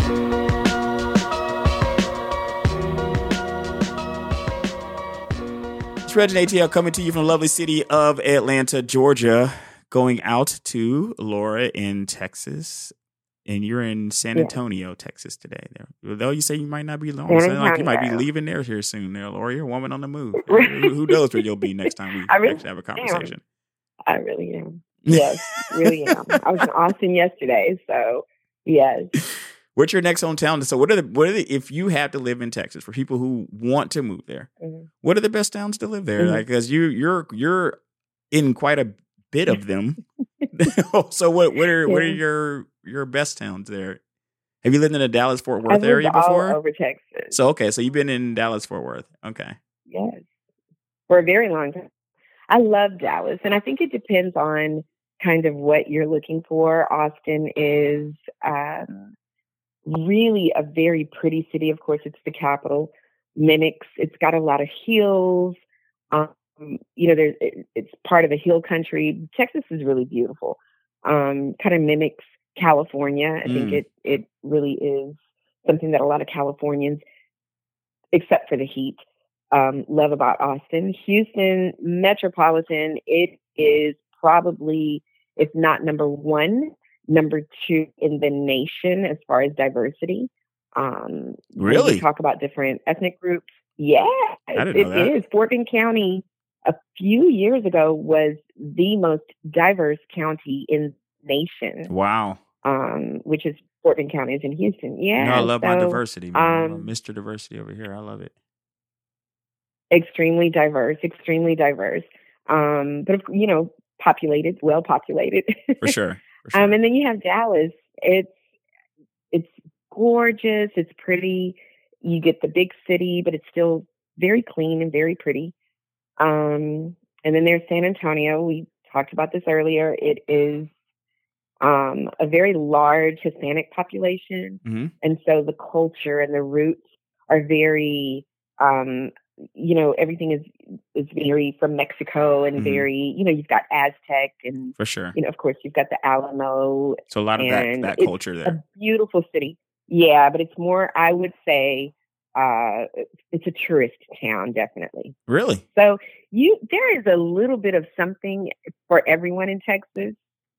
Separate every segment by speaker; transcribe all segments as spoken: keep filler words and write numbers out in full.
Speaker 1: It's Reg and A T L coming to you from the lovely city of Atlanta, Georgia, going out to Laura in Texas. And you're in San Antonio, yeah. Texas today. There, though you say you might not be long, it sounds like you might be leaving there here soon. There, Laura, you're a woman on the move. who, who knows where you'll be next time we really actually have a conversation?
Speaker 2: Am. I really am. Yes, really am. I was in Austin yesterday, so yes.
Speaker 1: What's your next hometown? So, what are the what are the if you have to live in Texas for people who want to move there? Mm-hmm. What are the best towns to live there? Mm-hmm. Like, because you you're you're in quite a bit of them. So, what what are yeah. what are your your best towns there? Have you lived in the Dallas Fort Worth area before?
Speaker 2: All over Texas.
Speaker 1: So, okay, so you've been in Dallas Fort Worth. Okay.
Speaker 2: Yes, for a very long time. I love Dallas, and I think it depends on kind of what you're looking for. Austin is. Um, Really a very pretty city. Of course, it's the capital. Mimics. It's got a lot of hills. Um, you know, there's it, it's part of a hill country. Texas is really beautiful. Um, kind of mimics California. I mm. think it it really is something that a lot of Californians, except for the heat, um, love about Austin. Houston metropolitan. It is probably, if not number one, number two in the nation as far as diversity. Um,
Speaker 1: really?
Speaker 2: We talk about different ethnic groups. Yeah, it is. Fort Bend County a few years ago was the most diverse county in the nation.
Speaker 1: Wow.
Speaker 2: Um, which is Fort Bend County is in Houston. Yeah.
Speaker 1: No, I love
Speaker 2: so,
Speaker 1: my diversity, man. Um, I love Mister Diversity over here. I love it.
Speaker 2: Extremely diverse, extremely diverse. Um, but, you know, populated, well populated.
Speaker 1: For sure. Sure.
Speaker 2: Um, and then you have Dallas. It's it's gorgeous. It's pretty. You get the big city, but it's still very clean and very pretty. Um, and then there's San Antonio. We talked about this earlier. It is um, a very large Hispanic population, mm-hmm. and so the culture and the roots are very. Um, you know, everything is is very from Mexico and mm-hmm. very, you know, you've got Aztec and
Speaker 1: for sure.
Speaker 2: You know, of course, you've got the Alamo.
Speaker 1: So a lot of that that culture there.
Speaker 2: A beautiful city, yeah, but it's more. I would say uh, it's a tourist town, definitely.
Speaker 1: Really?
Speaker 2: So you there is a little bit of something for everyone in Texas.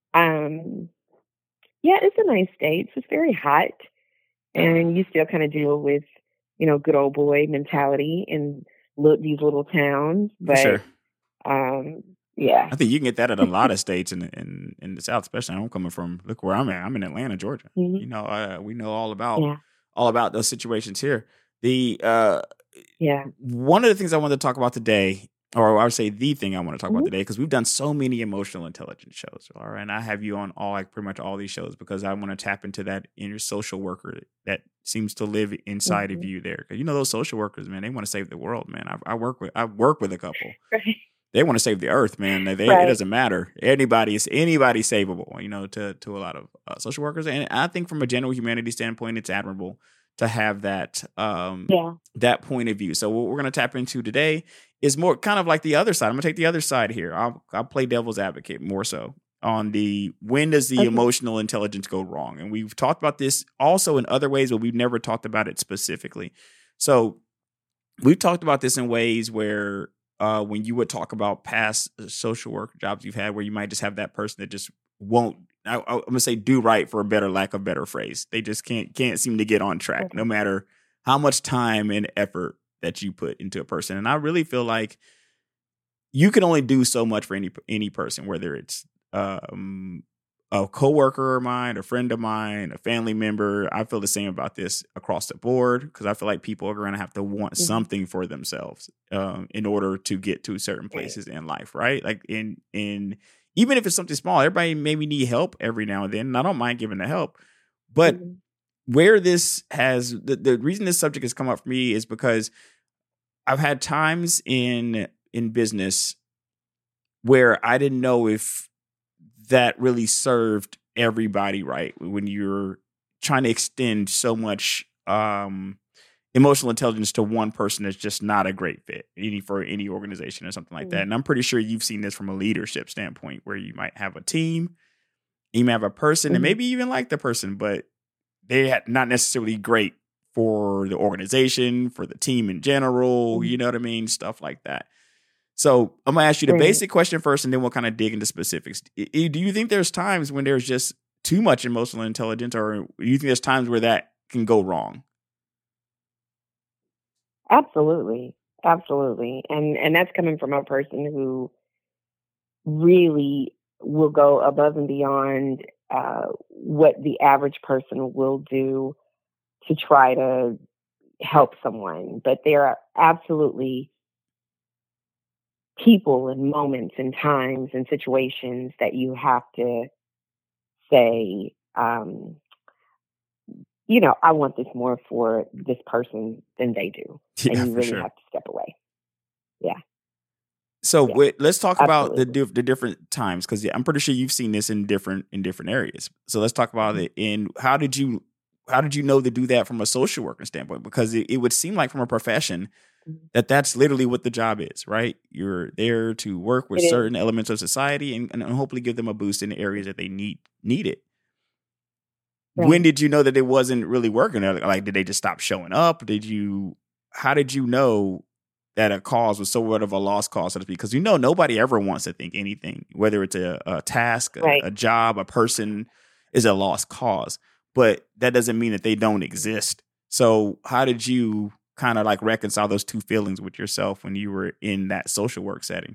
Speaker 2: Um, yeah, it's a nice state. It's very hot, and you still kind of deal with, you know, good old boy mentality in li- these little towns. But,
Speaker 1: sure.
Speaker 2: um, yeah.
Speaker 1: I think you can get that at a lot of states in in, in the South, especially. I'm coming from, look where I'm at. I'm in Atlanta, Georgia. Mm-hmm. You know, uh, we know all about yeah. all about those situations here. The uh,
Speaker 2: yeah.
Speaker 1: One of the things I wanted to talk about today, or I would say the thing I want to talk mm-hmm. about today, because we've done so many emotional intelligence shows, all right? And I have you on all, like pretty much all these shows because I want to tap into that inner social worker that seems to live inside mm-hmm. of you there. Because you know those social workers, man, they want to save the world, man. I, I work with I work with a couple.
Speaker 2: Right.
Speaker 1: They want to save the earth, man. They, they right. It doesn't matter. Anybody is anybody savable, you know, to to a lot of uh, social workers. And I think from a general humanity standpoint, it's admirable to have that um,
Speaker 2: yeah.
Speaker 1: that point of view. So what we're going to tap into today is more kind of like the other side. I'm going to take the other side here. I'll I'll play devil's advocate more so on the when does the okay. emotional intelligence go wrong? And we've talked about this also in other ways, but we've never talked about it specifically. So we've talked about this in ways where uh, when you would talk about past social work jobs you've had where you might just have that person that just won't, I, I'm going to say do right for a better lack of better phrase. They just can't can't seem to get on track okay. no matter how much time and effort that you put into a person. And I really feel like you can only do so much for any any person, whether it's um, a coworker of mine, a friend of mine, a family member. I feel the same about this across the board because I feel like people are going to have to want mm-hmm. something for themselves um, in order to get to certain places in life, right? Like in in even if it's something small, everybody maybe need help every now and then. And I don't mind giving the help, but mm-hmm. where this has the, the reason this subject has come up for me is because I've had times in in business where I didn't know if that really served everybody right when you're trying to extend so much um, emotional intelligence to one person that's just not a great fit any for any organization or something like mm-hmm. that. And I'm pretty sure you've seen this from a leadership standpoint where you might have a team, you might have a person mm-hmm. and maybe even like the person, but they had not necessarily great for the organization, for the team in general,
Speaker 2: Mhm.
Speaker 1: you know what I mean? Stuff like that. So I'm gonna ask you the
Speaker 2: Right.
Speaker 1: basic question first, and then we'll kind of dig into specifics. I- I- Do you think there's times when there's just too much emotional intelligence, or do you think there's times where that can go wrong?
Speaker 2: Absolutely. Absolutely. And and that's coming from a person who really will go above and beyond uh, what the average person will do to try to help someone. But there are absolutely people and moments and times and situations that you have to say, um, you know, I want this more for this person than they do.
Speaker 1: Yeah,
Speaker 2: And you
Speaker 1: for
Speaker 2: really
Speaker 1: sure.
Speaker 2: have to step away. Yeah.
Speaker 1: So
Speaker 2: Yeah.
Speaker 1: wait, let's talk about the
Speaker 2: Absolutely.
Speaker 1: diff- the different times, because I'm pretty sure you've seen this in different in different areas. So let's talk about
Speaker 2: Mhm.
Speaker 1: it. In how did you how did you know to do that from a social worker standpoint? Because it, it would seem like from a profession
Speaker 2: Mhm.
Speaker 1: that that's literally what the job is, right? You're there to work with
Speaker 2: It is.
Speaker 1: certain elements of society and, and hopefully give them a boost in the areas that they need need it. When
Speaker 2: Right.
Speaker 1: did you know that it wasn't really working? Like, did they just stop showing up? Did you? How did you know that a cause was somewhat of a lost cause, so to speak? Because you know nobody ever wants to think anything, whether it's a, a task, a,
Speaker 2: Right.
Speaker 1: a job, a person, is a lost cause. But that doesn't mean that they don't exist. So how did you kind of like reconcile those two feelings with yourself when you were in that social work setting?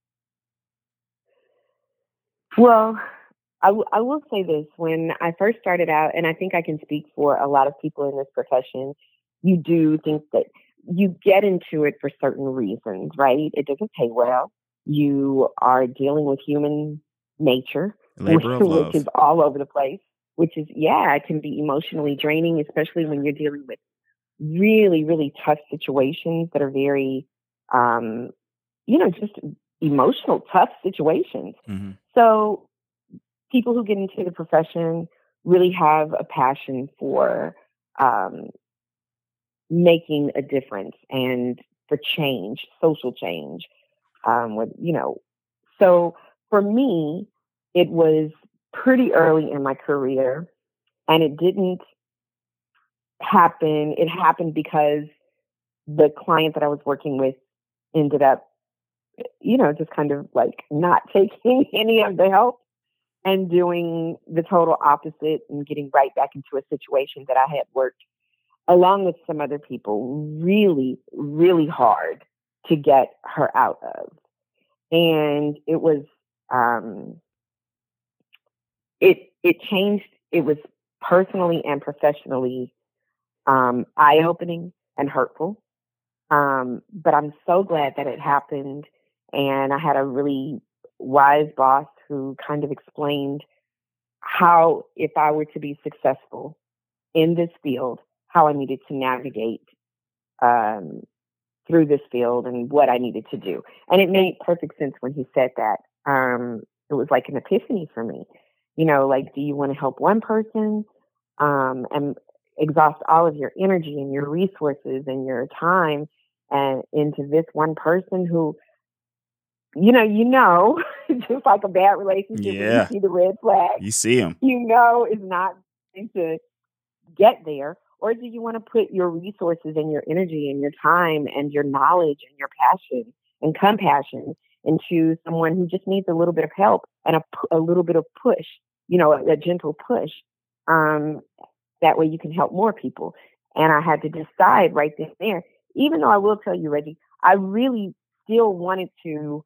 Speaker 2: Well, I, w- I will say this. When I first started out, and I think I can speak for a lot of people in this profession, you do think that you get into it for certain reasons, right? It doesn't pay well. You are dealing with human nature,
Speaker 1: Labor of
Speaker 2: which is
Speaker 1: love.
Speaker 2: all over the place, which is, yeah, it can be emotionally draining, especially when you're dealing with really, really tough situations that are very, um, you know, just emotional, tough situations.
Speaker 1: Hmm.
Speaker 2: So people who get into the profession really have a passion for um, making a difference and for change, social change. Um, with you know, so for me, it was pretty early in my career, and it didn't happen. It happened because the client that I was working with ended up, you know, just kind of like not taking any of the help and doing the total opposite and getting right back into a situation that I had worked along with some other people really, really hard to get her out of. And it was, um, it, it changed. It was personally and professionally um, eye opening and hurtful. Um, but I'm so glad that it happened. And I had a really wise boss who kind of explained how, if I were to be successful in this field, how I needed to navigate um, through this field and what I needed to do. And it made perfect sense when he said that. Um, it was like an epiphany for me. You know, like, do you want to help one person um, and exhaust all of your energy and your resources and your time and into this one person who, you know, you know, just like a bad relationship when you
Speaker 1: Yeah,
Speaker 2: see the red flag,
Speaker 1: you see them.
Speaker 2: you know, is not going to get there? Or do you want to put your resources and your energy and your time and your knowledge and your passion and compassion into someone who just needs a little bit of help and a, pu- a little bit of push, you know, a, a gentle push? Um, that way you can help more people. And I had to decide right then and there, even though I will tell you, Reggie, I really still wanted to,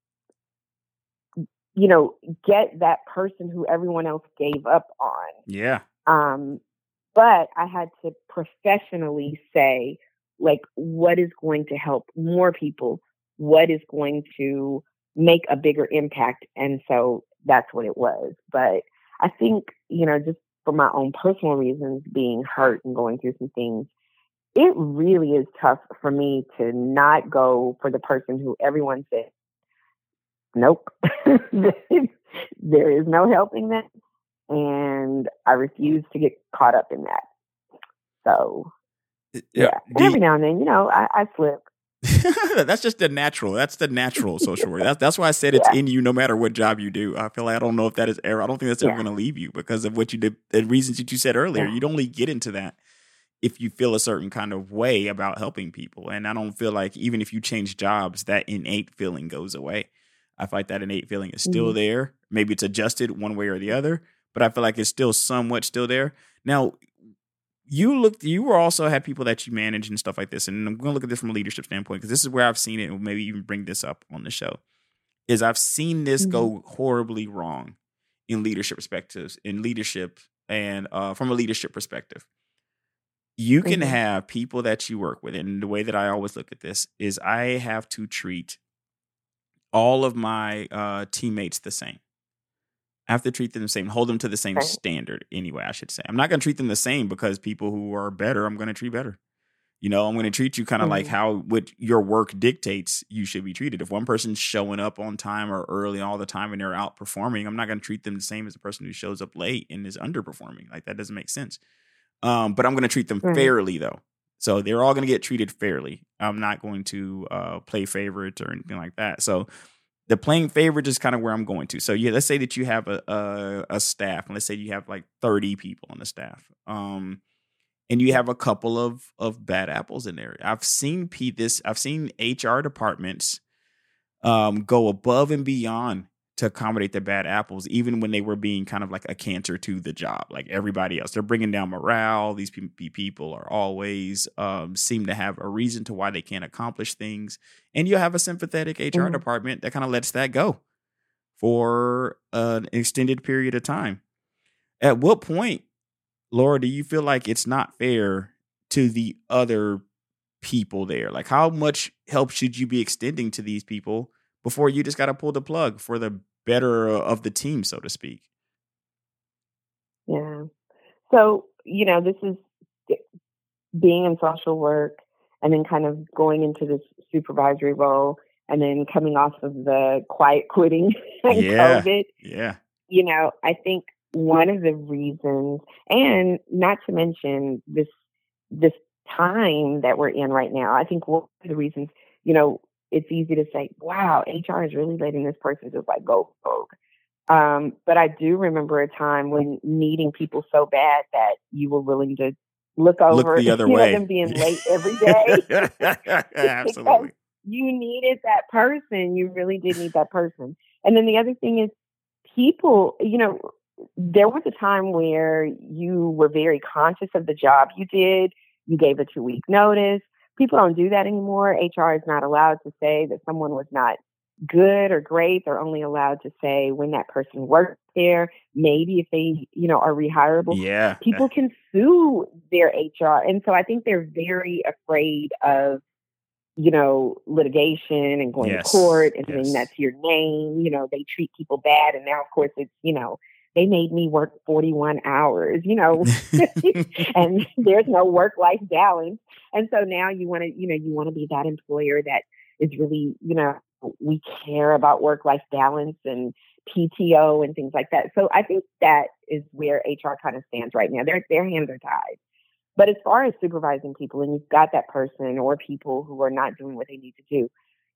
Speaker 2: you know, get that person who everyone else gave up on.
Speaker 1: Yeah.
Speaker 2: Um, but I had to professionally say, like, what is going to help more people? What is going to make a bigger impact? And so that's what it was. But I think, you know, just for my own personal reasons, being hurt and going through some things, it really is tough for me to not go for the person who everyone said, nope, there is no helping that. And I refuse to get caught up in that. So
Speaker 1: Yeah.
Speaker 2: yeah, and
Speaker 1: Do you,
Speaker 2: every now and then, you know, I, I slip.
Speaker 1: That's just the natural. That's the natural social work. That's that's why I said it's
Speaker 2: Yeah.
Speaker 1: in you, no matter what job you do. I feel like I don't know if that is ever. I don't think that's ever
Speaker 2: Yeah.
Speaker 1: going to leave you because of what you did. The reasons that you said earlier.
Speaker 2: Yeah.
Speaker 1: You'd only get into that if you feel a certain kind of way about helping people. And I don't feel like even if you change jobs, that innate feeling goes away. I feel like that innate feeling is still
Speaker 2: Mhm.
Speaker 1: there. Maybe it's adjusted one way or the other, but I feel like it's still somewhat still there. Now, you looked, you were also had people that you manage and stuff like this. And I'm going to look at this from a leadership standpoint because this is where I've seen it and maybe even bring this up on the show is I've seen this
Speaker 2: Mhm.
Speaker 1: go horribly wrong in leadership perspectives, in leadership and uh, from a leadership perspective. You can
Speaker 2: Mhm.
Speaker 1: have people that you work with. And the way that I always look at this is I have to treat all of my uh, teammates the same. I have to treat them the same, hold them to the same
Speaker 2: Right.
Speaker 1: standard anyway, I should say. I'm not going to treat them the same because people who are better, I'm going to treat better. You know, I'm going to treat you kind of like
Speaker 2: Mhm.
Speaker 1: how what your work dictates you should be treated. If one person's showing up on time or early all the time and they're outperforming, I'm not going to treat them the same as the person who shows up late and is underperforming. Like that doesn't make sense. Um, but I'm going to treat them
Speaker 2: Right.
Speaker 1: fairly though. So they're all going to get treated fairly. I'm not going to uh, play favorites or anything like that. So the playing favorite is kind of where I'm going to. So yeah, let's say that you have a a, a staff, and let's say you have like thirty people on the staff, um, and you have a couple of of bad apples in there. I've seen P this. I've seen H R departments um, go above and beyond to accommodate the bad apples, even when they were being kind of like a cancer to the job, like everybody else. They're bringing down morale. These pe- people are always um, seem to have a reason to why they can't accomplish things. And you have a sympathetic H R
Speaker 2: Mhm.
Speaker 1: department that kind of lets that go for an extended period of time. At what point, Laura, do you feel like it's not fair to the other people there? Like, how much help should you be extending to these people before you just got to pull the plug for the better of the team, so to speak?
Speaker 2: Yeah. So, you know, this is being in social work and then kind of going into this supervisory role and then coming off of the quiet quitting and
Speaker 1: Yeah.
Speaker 2: COVID.
Speaker 1: Yeah.
Speaker 2: You know, I think one of the reasons, and not to mention this this time that we're in right now, I think one of the reasons, you know, it's easy to say, wow, H R is really letting this person just like go rogue. Um, but I do remember a time when needing people so bad that you were willing to look
Speaker 1: Look
Speaker 2: over,
Speaker 1: the other
Speaker 2: you know, them
Speaker 1: way.
Speaker 2: being late every day because
Speaker 1: Absolutely.
Speaker 2: you needed that person. You really did need that person. And then the other thing is people, you know, there was a time where you were very conscious of the job you did. You gave a two week notice. People don't do that anymore. H R is not allowed to say that someone was not good or great. They're only allowed to say when that person worked there. Maybe if they, you know, are rehirable.
Speaker 1: Yeah.
Speaker 2: People can sue their H R. And so I think they're very afraid of, you know, litigation and going to court
Speaker 1: Yes.
Speaker 2: and then
Speaker 1: Yes.
Speaker 2: that's your name. You know, they treat people bad. And now, of course, it's, you know, they made me work forty-one hours, you know, and there's no work life balance. And so now you want to, you know, you want to be that employer that is really, you know, we care about work life balance and P T O and things like that. So I think that is where H R kind of stands right now. Their their hands are tied. But as far as supervising people and you've got that person or people who are not doing what they need to do,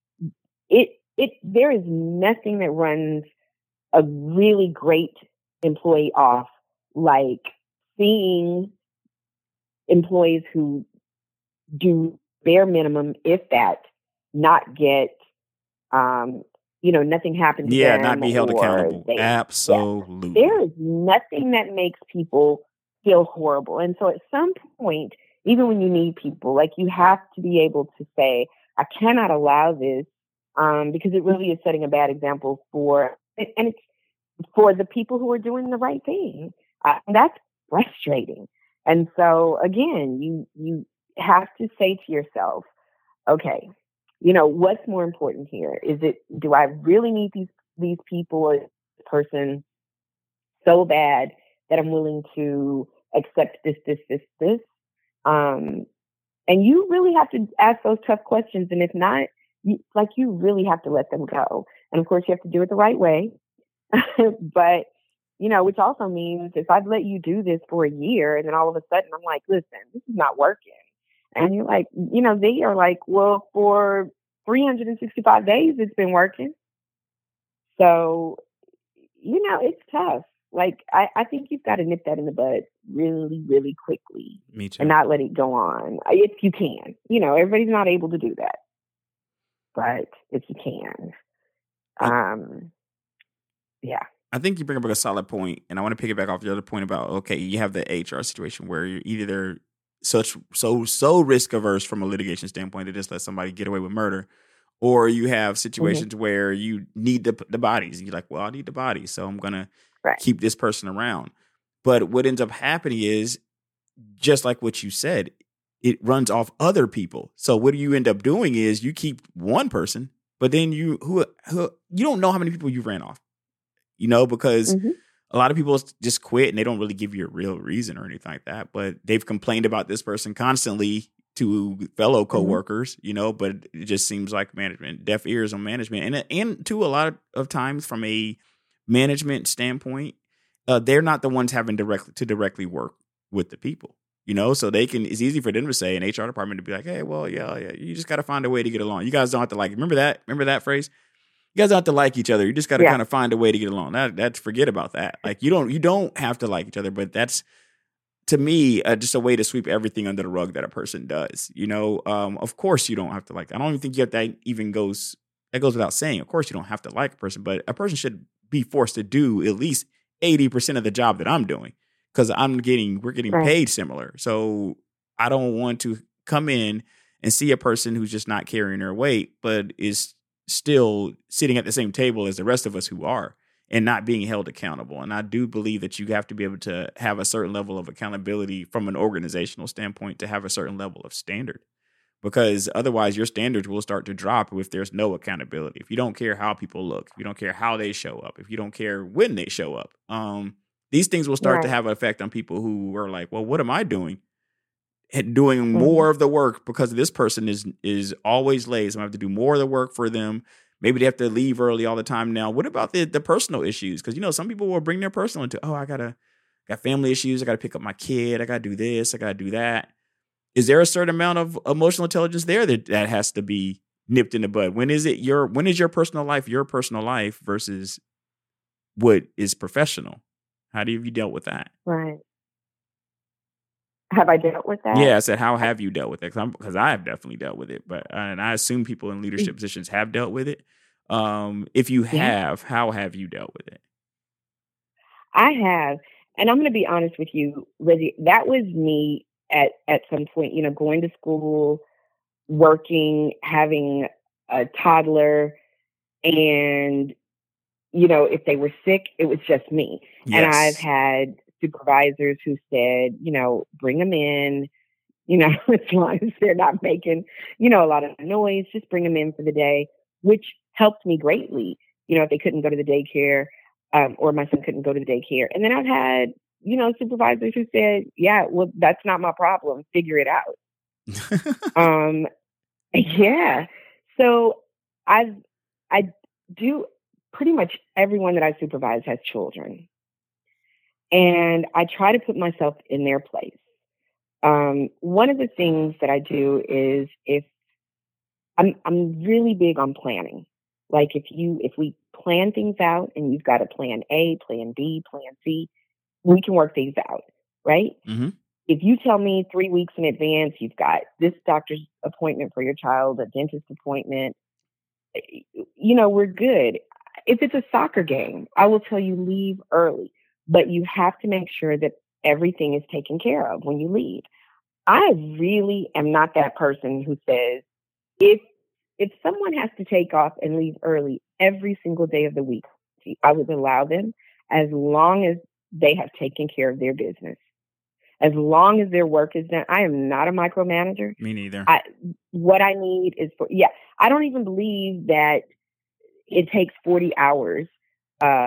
Speaker 2: it it there is nothing that runs a really great employee off like seeing employees who do bare minimum, if that, not get um, you know, nothing happened to
Speaker 1: Yeah, not
Speaker 2: them
Speaker 1: be held
Speaker 2: or
Speaker 1: accountable.
Speaker 2: they yeah.
Speaker 1: Absolutely.
Speaker 2: There is nothing that makes people feel horrible. And so at some point, even when you need people, like you have to be able to say, I cannot allow this um, because it really is setting a bad example for, and it's for the people who are doing the right thing. Uh, that's frustrating. And so again, you, you have to say to yourself, okay, you know, what's more important here? Is it, do I really need these, these people or this person so bad that I'm willing to accept this, this, this, this? Um, and you really have to ask those tough questions. And if not, you, like you really have to let them go. And of course, you have to do it the right way. But, you know, which also means if I've let you do this for a year and then all of a sudden I'm like, listen, this is not working. And you're like, you know, they are like, well, for three hundred sixty-five days, it's been working. So, you know, it's tough. Like, I, I think you've got to nip that in the bud really, really quickly.
Speaker 1: Me too.
Speaker 2: And not let it go on if you can. You know, everybody's not able to do that. But if you can, um, yeah.
Speaker 1: I think you bring up a solid point, and I want to piggyback off the other point about, okay, you have the H R situation where you're either such so so risk averse from a litigation standpoint to just let somebody get away with murder, or you have situations mm-hmm. where you need the the bodies. You're like, well, I need the bodies, so I'm gonna right. keep this person around. But what ends up happening is, just like what you said, it runs off other people. So what you end up doing is you keep one person, but then you who, who you don't know how many people you ran off. You know, because mm-hmm. a lot of people just quit and they don't really give you a real reason or anything like that. But they've complained about this person constantly to fellow coworkers, mm-hmm. you know, but it just seems like management, deaf ears on management. And, and to a lot of times from a management standpoint, uh, they're not the ones having directly to directly work with the people, you know, so they can, it's easy for them to say an H R department to be like, hey, well, yeah, yeah, you just got to find a way to get along. You guys don't have to like, remember that, remember that phrase? You guys don't have to like each other. You just got to yeah. kind of find a way to get along. That, that's forget about that. Like you don't, you don't have to like each other, but that's to me uh, just a way to sweep everything under the rug that a person does. You know, um, of course you don't have to like. I don't even think you have that even goes that goes without saying. Of course you don't have to like a person, but a person should be forced to do at least eighty percent of the job that I'm doing because I'm getting we're getting right. paid similar. So I don't want to come in and see a person who's just not carrying their weight, but is still sitting at the same table as the rest of us who are and not being held accountable. And I do believe that you have to be able to have a certain level of accountability from an organizational standpoint to have a certain level of standard, because otherwise your standards will start to drop if there's no accountability. If you don't care how people look, if you don't care how they show up, if you don't care when they show up, um, these things will start right. to have an effect on people who are like, well, what am I doing? Doing mm-hmm. more of the work because this person is is always late. So I have to do more of the work for them. Maybe they have to leave early all the time now. What about the the personal issues? Because, you know, some people will bring their personal into, oh, I gotta got family issues. I got to pick up my kid. I got to do this. I got to do that. Is there a certain amount of emotional intelligence there that, that has to be nipped in the bud? When is it your when is your personal life your personal life versus what is professional? How do you, have you dealt with that?
Speaker 2: Right. Have I dealt with that?
Speaker 1: Yeah, I said, how have you dealt with it? Because I have definitely dealt with it, but and I assume people in leadership mm-hmm. positions have dealt with it. Um, if you have, yeah. how have you dealt with it?
Speaker 2: I have, and I'm going to be honest with you, Lizzie. That was me at at some point. You know, going to school, working, having a toddler, and you know, if they were sick, it was just me. Yes. And I've had supervisors who said, you know, bring them in, you know, as long as they're not making, you know, a lot of noise, just bring them in for the day, which helped me greatly. You know, if they couldn't go to the daycare um, or my son couldn't go to the daycare. And then I've had, you know, supervisors who said, yeah, well, that's not my problem. Figure it out. um, yeah. So I've, I do pretty much everyone that I supervise has children. And I try to put myself in their place. Um, one of the things that I do is if I'm I'm really big on planning. Like if you if we plan things out and you've got a plan A, plan B, plan C, we can work things out, right?
Speaker 1: Mm-hmm.
Speaker 2: If you tell me three weeks in advance you've got this doctor's appointment for your child, a dentist appointment, you know, we're good. If it's a soccer game, I will tell you leave early. But you have to make sure that everything is taken care of when you leave. I really am not that person who says, if if someone has to take off and leave early every single day of the week, I would allow them as long as they have taken care of their business. As long as their work is done. I am not a micromanager.
Speaker 1: Me neither.
Speaker 2: I, what I need is for, yeah, I don't even believe that it takes forty hours uh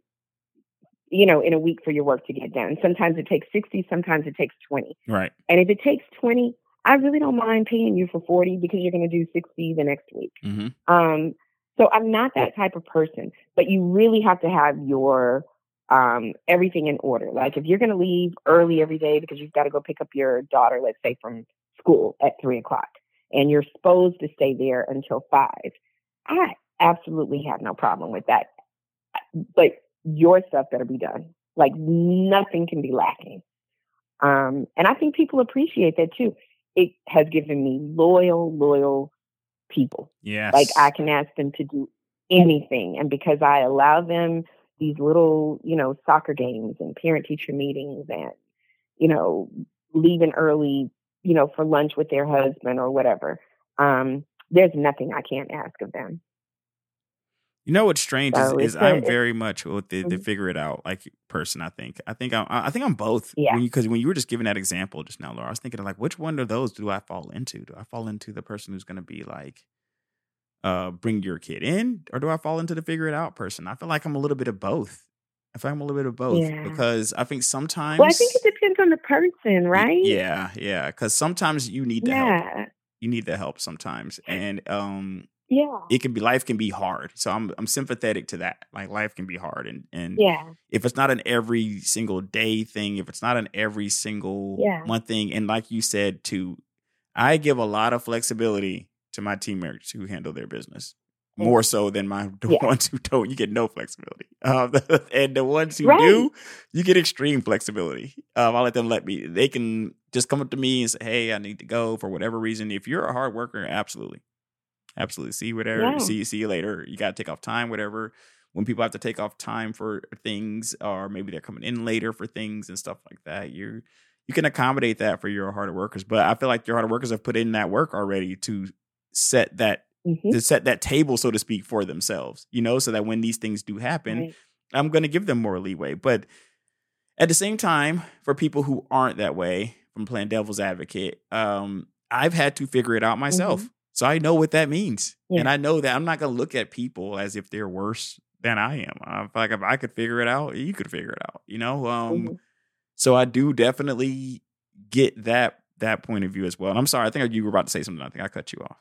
Speaker 2: you know, in a week for your work to get done. Sometimes it takes sixty, sometimes it takes twenty.
Speaker 1: Right.
Speaker 2: And if it takes twenty, I really don't mind paying you for forty because you're going to do sixty the next week.
Speaker 1: Mm-hmm.
Speaker 2: Um, so I'm not that type of person, but you really have to have your um, everything in order. Like if you're going to leave early every day because you've got to go pick up your daughter, let's say from school at three o'clock and you're supposed to stay there until five. I absolutely have no problem with that. But your stuff better be done. Like nothing can be lacking. Um, and I think people appreciate that too. It has given me loyal, loyal people.
Speaker 1: Yes.
Speaker 2: Like I can ask them to do anything. And because I allow them these little, you know, soccer games and parent teacher meetings and, you know, leaving early, you know, for lunch with their husband or whatever. Um, there's nothing I can't ask of them.
Speaker 1: You know what's strange
Speaker 2: So
Speaker 1: is, is
Speaker 2: it's a-
Speaker 1: I'm
Speaker 2: it's-
Speaker 1: very much with the, the
Speaker 2: Mhm.
Speaker 1: figure it out like person. I think I think I'm I think I'm both.
Speaker 2: Yeah.
Speaker 1: When you, because when you were just giving that example just now, Laura, I was thinking like, which one of those do I fall into? Do I fall into the person who's going to be like, uh, bring your kid in, or do I fall into the figure it out person? I feel like I'm a little bit of both. I feel like I'm a little bit of both
Speaker 2: Yeah.
Speaker 1: because I think sometimes.
Speaker 2: Well, I think it depends on the person, right?
Speaker 1: Yeah, yeah. Because sometimes you need the help.
Speaker 2: Yeah.
Speaker 1: You need the help sometimes, and um.
Speaker 2: Yeah.
Speaker 1: It can be life can be hard. So I'm I'm sympathetic to that. Like life can be hard. And and
Speaker 2: Yeah.
Speaker 1: if it's not an every single day thing, if it's not an every single
Speaker 2: Yeah.
Speaker 1: month thing, and like you said too, I give a lot of flexibility to my teammates who handle their business.
Speaker 2: Yeah.
Speaker 1: More so than my the
Speaker 2: Yeah.
Speaker 1: ones who don't. You get no flexibility. Um, and the ones who
Speaker 2: Right.
Speaker 1: do, you get extreme flexibility. Um, I'll let them let me. They can just come up to me and say, "Hey, I need to go for whatever reason." If you're a hard worker, absolutely. Absolutely. See you whatever.
Speaker 2: Yeah.
Speaker 1: See see you later. You got to take off time, whatever. When people have to take off time for things, or maybe they're coming in later for things and stuff like that, you you can accommodate that for your harder workers. But I feel like your harder workers have put in that work already to set that
Speaker 2: Mhm.
Speaker 1: to set that table, so to speak, for themselves. You know, so that when these things do happen,
Speaker 2: Right.
Speaker 1: I'm going to give them more leeway. But at the same time, for people who aren't that way, from playing devil's advocate, um, I've had to figure it out myself.
Speaker 2: Mhm.
Speaker 1: So I know what that means.
Speaker 2: Yeah.
Speaker 1: And I know that I'm not going to look at people as if they're worse than I am. I feel like if I could figure it out, you could figure it out, you know? Um,
Speaker 2: Mhm.
Speaker 1: so I do definitely get that that point of view as well. And I'm sorry, I think you were about to say something. I think I cut you off.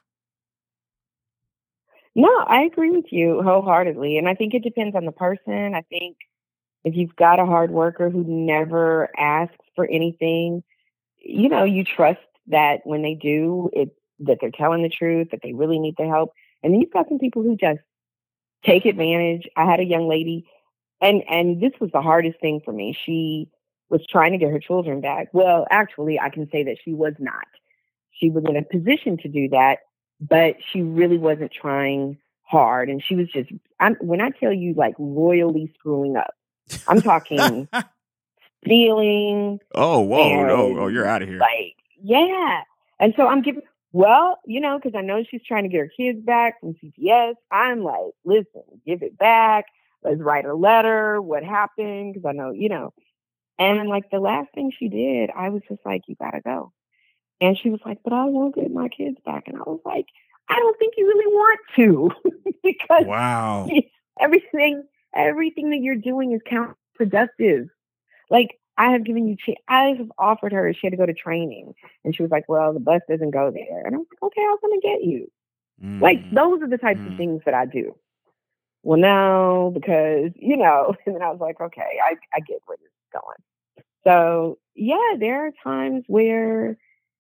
Speaker 2: No, I agree with you wholeheartedly. And I think it depends on the person. I think if you've got a hard worker who never asks for anything, you know, you trust that when they do, it that they're telling the truth, that they really need the help. And then you've got some people who just take advantage. I had a young lady, and and this was the hardest thing for me. She was trying to get her children back. Well, actually, I can say that she was not. She was in a position to do that, but she really wasn't trying hard. And she was just, I'm, when I tell you like royally screwing up, I'm talking stealing.
Speaker 1: Oh, whoa,
Speaker 2: and,
Speaker 1: oh, oh, you're out of here.
Speaker 2: Like, yeah. And so I'm giving, well, you know, because I know she's trying to get her kids back from C P S. I'm like, listen, give it back. Let's write a letter. What happened? Because I know, you know. And like the last thing she did, I was just like, you got to go. And she was like, but I won't get my kids back. And I was like, I don't think you really want to because
Speaker 1: Wow.
Speaker 2: everything, everything that you're doing is counterproductive. Like I have given you, ch- I have offered her, she had to go to training. And she was like, well, the bus doesn't go there. And I was like, okay, I was going to get you.
Speaker 1: Mm.
Speaker 2: Like those are the types
Speaker 1: Mm.
Speaker 2: of things that I do. Well, no, because, you know, and then I was like, okay, I, I get where this is going. So yeah, there are times where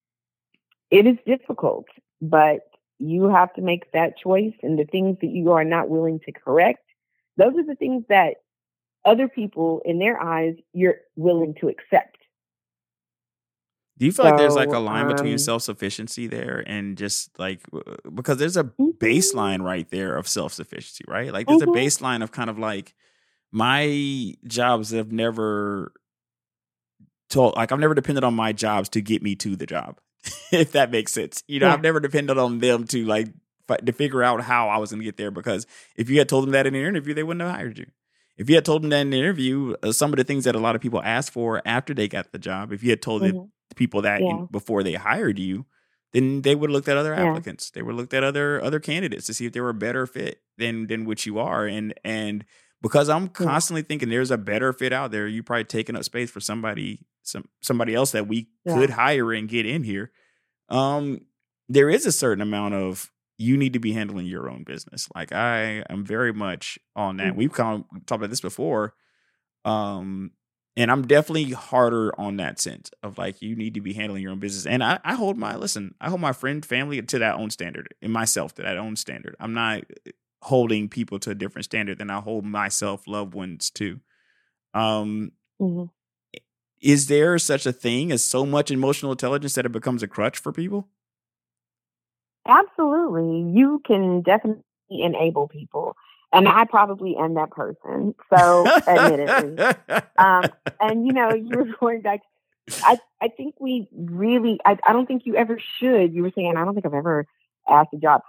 Speaker 2: it is difficult, but you have to make that choice. And the things that you are not willing to correct, those are the things that other people in their eyes, you're willing to accept.
Speaker 1: Do you feel like there's like a
Speaker 2: So,
Speaker 1: line between
Speaker 2: um,
Speaker 1: self-sufficiency there and just like, w- because there's a
Speaker 2: Mhm.
Speaker 1: baseline right there of self-sufficiency, right? Like there's
Speaker 2: Mhm.
Speaker 1: a baseline of kind of like my jobs have never told, like I've never depended on my jobs to get me to the job, if that makes sense. You know,
Speaker 2: Yeah.
Speaker 1: I've never depended on them to like, fi- to figure out how I was going to get there, because if you had told them that in an interview, they wouldn't have hired you. If you had told them that in the interview, uh, some of the things that a lot of people ask for after they got the job, if you had told the
Speaker 2: Mhm.
Speaker 1: people that
Speaker 2: Yeah.
Speaker 1: in, before they hired you, then they would have looked at other
Speaker 2: Yeah.
Speaker 1: applicants. They would have looked at other other candidates to see if they were a better fit than than what you are. And and because I'm
Speaker 2: Yeah.
Speaker 1: constantly thinking there's a better fit out there, you probably taking up space for somebody some somebody else that we
Speaker 2: Yeah.
Speaker 1: could hire and get in here. Um, there is a certain amount of you need to be handling your own business. Like I am very much on that.
Speaker 2: Mhm.
Speaker 1: We've kind of talked about this before. Um, And I'm definitely harder on that sense of like, you need to be handling your own business. And I, I hold my, listen, I hold my friend, family to that own standard, and myself to that own standard. I'm not holding people to a different standard than I hold myself, loved ones to. Um,
Speaker 2: hmm
Speaker 1: is there such a thing as so much emotional intelligence that it becomes a crutch for people?
Speaker 2: Absolutely. You can definitely enable people. And I probably am that person. So, admittedly. Um, and, you know, you were going back. I, I think we really, I, I don't think you ever should. You were saying, I don't think I've ever asked a job.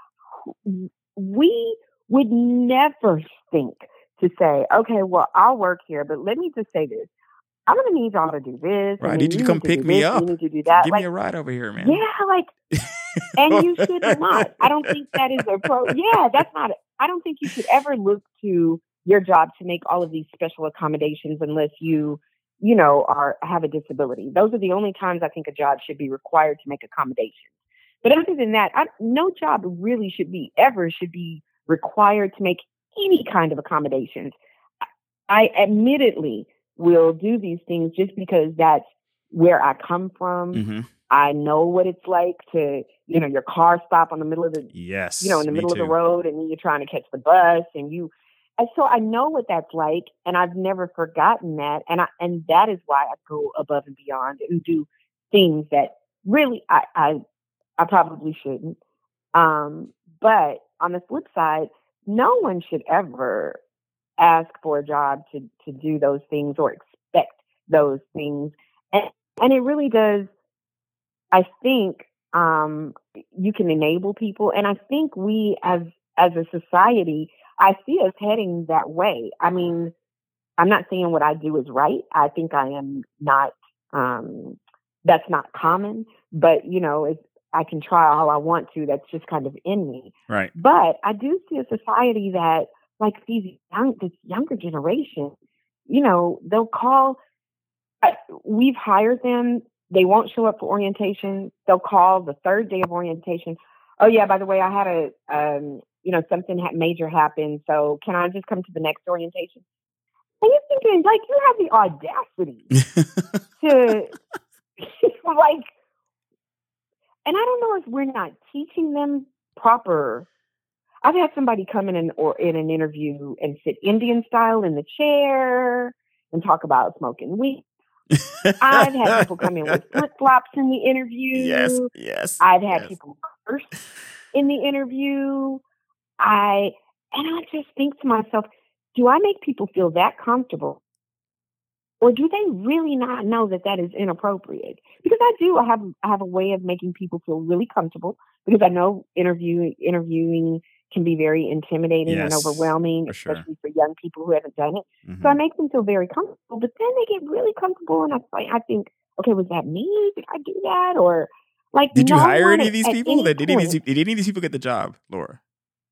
Speaker 2: We would never think to say, okay, well, I'll work here, but let me just say this. I'm going to need y'all to do this.
Speaker 1: Right. I
Speaker 2: And
Speaker 1: need
Speaker 2: then
Speaker 1: you to
Speaker 2: you
Speaker 1: come
Speaker 2: need to
Speaker 1: pick
Speaker 2: do
Speaker 1: me
Speaker 2: this. And
Speaker 1: up.
Speaker 2: you need to do that.
Speaker 1: Give
Speaker 2: Like,
Speaker 1: me a ride over here, man.
Speaker 2: yeah, like, and you should not. I don't think that is a pro. Yeah, that's not. I don't think you should ever look to your job to make all of these special accommodations unless you, you know, are have a disability. Those are the only times I think a job should be required to make accommodations. But other than that, I, no job really should be ever should be required to make any kind of accommodations. I admittedly will do these things just because that's where I come from.
Speaker 1: Mm-hmm.
Speaker 2: I know what it's like to, you know, your car stop on the middle of the,
Speaker 1: yes,
Speaker 2: you know, in the
Speaker 1: me
Speaker 2: middle
Speaker 1: too.
Speaker 2: of the road, and you're trying to catch the bus, and you, and so I know what that's like, and I've never forgotten that, and I, and that is why I go above and beyond and do things that really I, I, I probably shouldn't. Um, but on the flip side, no one should ever ask for a job to to do those things or expect those things, and and it really does. I think um, you can enable people, and I think we as as a society, I see us heading that way. I mean, I'm not saying what I do is right. I think I am not. Um, that's not common, but you know, it's, I can try all I want to. That's just kind of in me.
Speaker 1: Right.
Speaker 2: But I do see a society that, like these young, this younger generation, you know, they'll call. I, we've hired them. They won't show up for orientation. They'll call the third day of orientation. Oh yeah, by the way, I had a, um, you know, something ha- major happen. So can I just come to the next orientation? And you're thinking, like, you have the audacity to, like, and I don't know if we're not teaching them proper. I've had somebody come in an, or in an interview and sit Indian style in the chair and talk about smoking weed. I've had people come in with flip flops in the interview.
Speaker 1: Yes, yes.
Speaker 2: I've had
Speaker 1: yes.
Speaker 2: people curse in the interview. I and I just think to myself, do I make people feel that comfortable, or do they really not know that that is inappropriate? Because I do. I have I have a way of making people feel really comfortable, because I know interviewing interviewing can be very intimidating
Speaker 1: yes,
Speaker 2: and overwhelming,
Speaker 1: for
Speaker 2: especially
Speaker 1: sure.
Speaker 2: for young people who haven't done it.
Speaker 1: Mm-hmm.
Speaker 2: So I make them feel very comfortable, but then they get really comfortable, and I I think, okay, was that me? Did I do that? Or like,
Speaker 1: did you
Speaker 2: no
Speaker 1: hire any
Speaker 2: at,
Speaker 1: of these people?
Speaker 2: Any
Speaker 1: That did any, of these,
Speaker 2: point,
Speaker 1: did any of these people get the job, Laura?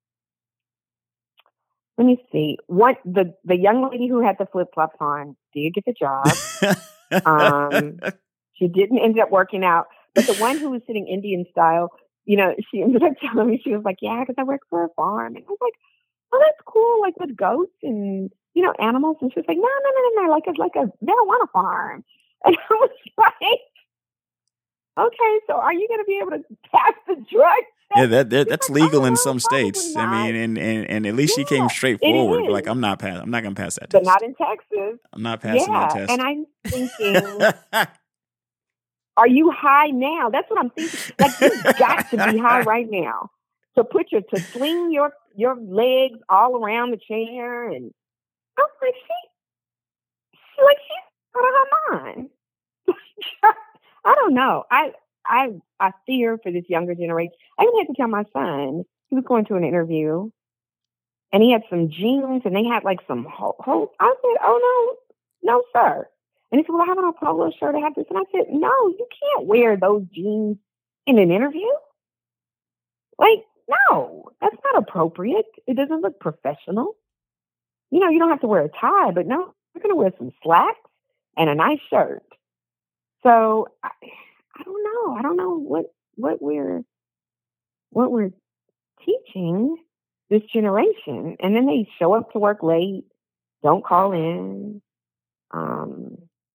Speaker 2: Let me see. What the the young lady who had the flip flops on did get the job. um, she didn't end up working out, but the one who was sitting Indian style, you know, she ended up telling me, she was like, "Yeah, because I work for a farm," and I was like, "Oh, that's cool, like with goats and, you know, animals." And she was like, "No, no, no, no, no, like a like a marijuana farm." And I was like, "Okay, so are you going to be able to pass the drug?"
Speaker 1: Yeah, that, that that's
Speaker 2: like,
Speaker 1: legal
Speaker 2: oh,
Speaker 1: in
Speaker 2: no,
Speaker 1: some states.
Speaker 2: not.
Speaker 1: I mean, and, and and at least
Speaker 2: yeah,
Speaker 1: she came straightforward.
Speaker 2: it
Speaker 1: Like,
Speaker 2: is.
Speaker 1: I'm not pass. I'm not gonna pass that
Speaker 2: But
Speaker 1: test.
Speaker 2: not in Texas.
Speaker 1: I'm not passing
Speaker 2: yeah,
Speaker 1: that test.
Speaker 2: And I'm thinking, are you high now? That's what I'm thinking. Like, you've got to be high right now to put your to sling your your legs all around the chair. And I was like, she, she like she's out of her mind. I don't know. I I I fear for this younger generation. I even had to tell my son, he was going to an interview, and he had some jeans, and they had like some whole. whole I said, "Oh no, no, sir." And he said, "Well, I have on a polo shirt. I have this." And I said, "No, you can't wear those jeans in an interview. Like, no, that's not appropriate. It doesn't look professional. You know, you don't have to wear a tie, but no, you're going to wear some slacks and a nice shirt." So I, I don't know. I don't know what what we're what we're teaching this generation. And then they show up to work late, don't call in. Um,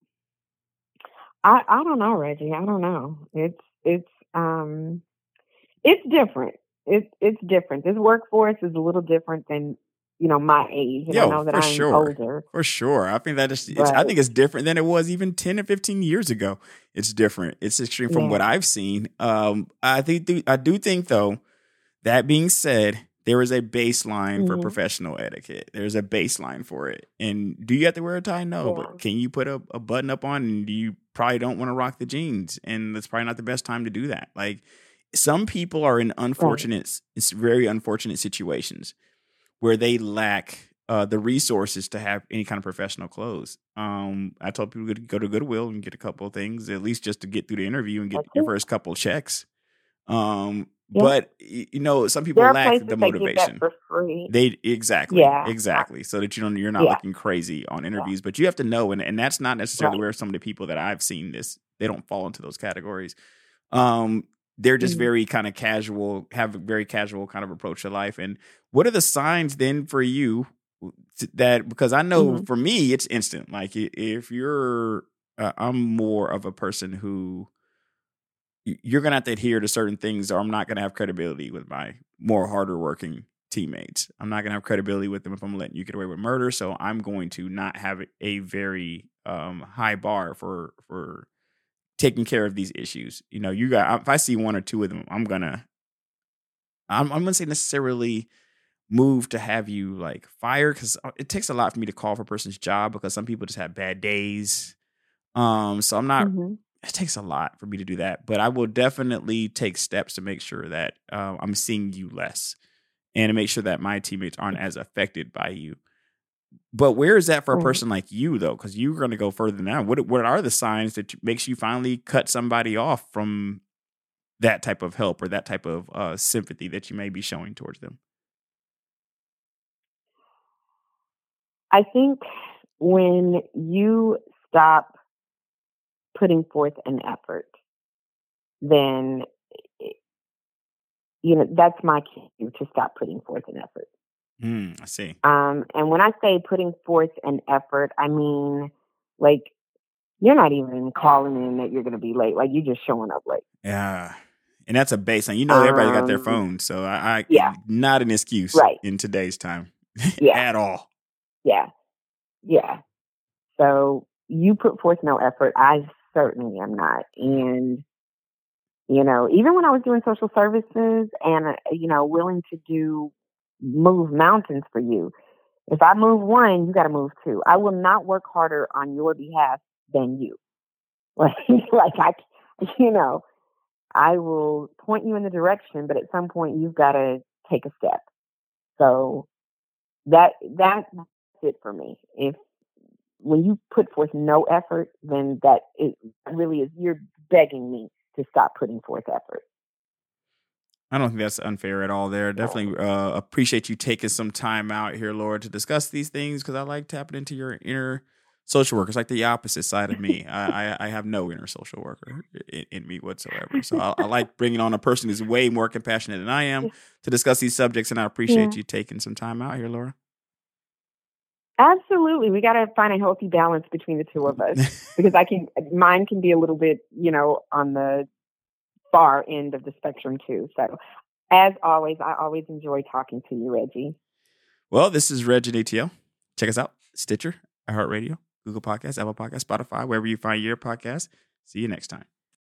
Speaker 2: I, I don't know, Reggie. I don't know. It's it's um it's different. It's it's different. This workforce is a little different than, you know, my age, and I
Speaker 1: Yo,
Speaker 2: know that
Speaker 1: for
Speaker 2: I'm
Speaker 1: sure.
Speaker 2: older.
Speaker 1: For sure. I think that is, it's, I
Speaker 2: But
Speaker 1: think it's different than it was even ten or fifteen years ago. It's different. It's extreme from what
Speaker 2: yeah.
Speaker 1: I've seen. Um, I think, I do think though, that being said, there is a baseline for
Speaker 2: Hmm.
Speaker 1: professional etiquette. There's a baseline for it. And do you have to wear a tie? No.
Speaker 2: Yeah.
Speaker 1: But can you put a, a button up on, and you probably don't want to rock the jeans? And that's probably not the best time to do that. Like, some people are in
Speaker 2: Right.
Speaker 1: unfortunate, it's very unfortunate situations where they lack uh, the resources to have any kind of professional clothes. Um, I told people to go to Goodwill and get a couple of things, at least just to get through the interview and get
Speaker 2: That's
Speaker 1: your
Speaker 2: it.
Speaker 1: first couple of checks. Um,
Speaker 2: Yeah.
Speaker 1: but y- you know, some
Speaker 2: There
Speaker 1: people
Speaker 2: are
Speaker 1: lack
Speaker 2: places
Speaker 1: the
Speaker 2: that give that
Speaker 1: motivation.
Speaker 2: for free.
Speaker 1: They exactly,
Speaker 2: Yeah. I,
Speaker 1: exactly, so that you don't, you're not
Speaker 2: yeah.
Speaker 1: looking crazy on
Speaker 2: Yeah.
Speaker 1: interviews. But you have to know, and, and that's not necessarily
Speaker 2: Right.
Speaker 1: where some of the people that I've seen this, they don't fall into those categories. Um, they're just
Speaker 2: Mm-hmm.
Speaker 1: very kind of casual, have a very casual kind of approach to life. And what are the signs then for you that, because I know
Speaker 2: Mm-hmm.
Speaker 1: for me it's instant. Like, i- if you're, uh, I'm more of a person who y- you're gonna have to adhere to certain things, or I'm not gonna have credibility with my more harder working teammates. I'm not gonna have credibility with them if I'm letting you get away with murder. So I'm going to not have a very um, high bar for for taking care of these issues. You know, you got, if I see one or two of them, I'm gonna I'm, I'm gonna say necessarily move to have you like fired, because it takes a lot for me to call for a person's job, because some people just have bad days. Um, so I'm not.
Speaker 2: Mm-hmm.
Speaker 1: It takes a lot for me to do that, but I will definitely take steps to make sure that uh, I'm seeing you less, and to make sure that my teammates aren't as affected by you. But where is that for a
Speaker 2: Right.
Speaker 1: person like you, though? Because you're going to go further than that. What What are the signs that makes you finally cut somebody off from that type of help, or that type of uh, sympathy that you may be showing towards them?
Speaker 2: I think when you stop putting forth an effort, then eh, you know that's my cue to stop putting forth an effort.
Speaker 1: Mm, I see.
Speaker 2: Um, and when I say putting forth an effort, I mean like you're not even calling in that you're going to be late. Like you're just showing up late.
Speaker 1: Yeah. And that's a baseline. You know, everybody got their
Speaker 2: Um,
Speaker 1: phone. So I, I
Speaker 2: yeah,
Speaker 1: not an excuse
Speaker 2: right.
Speaker 1: in today's time
Speaker 2: Yeah,
Speaker 1: at all.
Speaker 2: yeah, yeah. So you put forth no effort. I certainly am not. And, you know, even when I was doing social services and, uh, you know, willing to do move mountains for you, if I move one, you got to move two. I will not work harder on your behalf than you. Like, like I, you know, I will point you in the direction, but at some point you've got to take a step. So that that's it for me. If when you put forth no effort, then that it really is you're begging me to stop putting forth effort.
Speaker 1: I don't think that's unfair at all there. Definitely uh, appreciate you taking some time out here, Laura, to discuss these things, because I like tapping into your inner social worker. It's like the opposite side of me. I, I, I have no inner social worker in, in me whatsoever. So I, I like bringing on a person who's way more compassionate than I am to discuss these subjects, and I appreciate
Speaker 2: Yeah,
Speaker 1: you taking some time out here, Laura.
Speaker 2: absolutely. We got to find a healthy balance between the two of us because I can mine can be a little bit, you know, on the far end of the spectrum too. So, as always, I always enjoy talking to you, Reggie.
Speaker 1: Well, this is Reg and A T L. Check us out. Stitcher, iHeartRadio, Google Podcasts, Apple Podcasts, Spotify, wherever you find your podcast. See you next time.